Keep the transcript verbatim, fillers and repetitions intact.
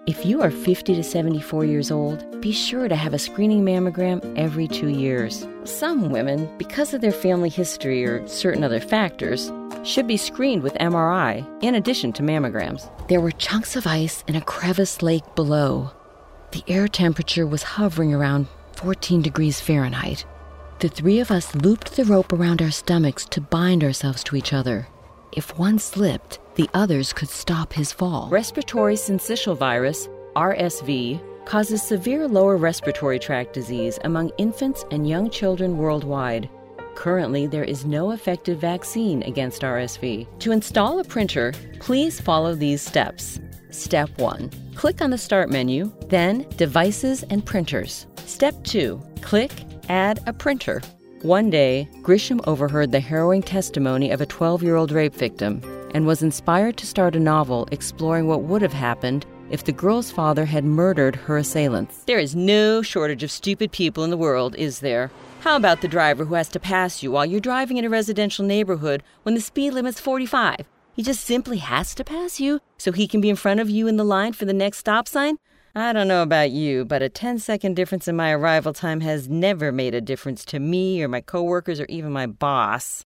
If you are fifty to seventy-four years old, be sure to have a screening mammogram every two years. Some women, because of their family history or certain other factors, should be screened with M R I in addition to mammograms. There were chunks of ice in a crevice lake below. The air temperature was hovering around fourteen degrees Fahrenheit. The three of us looped the rope around our stomachs to bind ourselves to each other. If one slipped, the others could stop his fall. Respiratory syncytial virus, R S V, causes severe lower respiratory tract disease among infants and young children worldwide. Currently, there is no effective vaccine against R S V. To install a printer, please follow these steps. Step one, click on the Start menu, then Devices and Printers. Step two, click Add a Printer. One day, Grisham overheard the harrowing testimony of a twelve-year-old rape victim and was inspired to start a novel exploring what would have happened if the girl's father had murdered her assailants. There is no shortage of stupid people in the world, is there? How about the driver who has to pass you while you're driving in a residential neighborhood when the speed limit's forty-five? He just simply has to pass you so he can be in front of you in the line for the next stop sign? I don't know about you, but a ten-second difference in my arrival time has never made a difference to me or my coworkers or even my boss.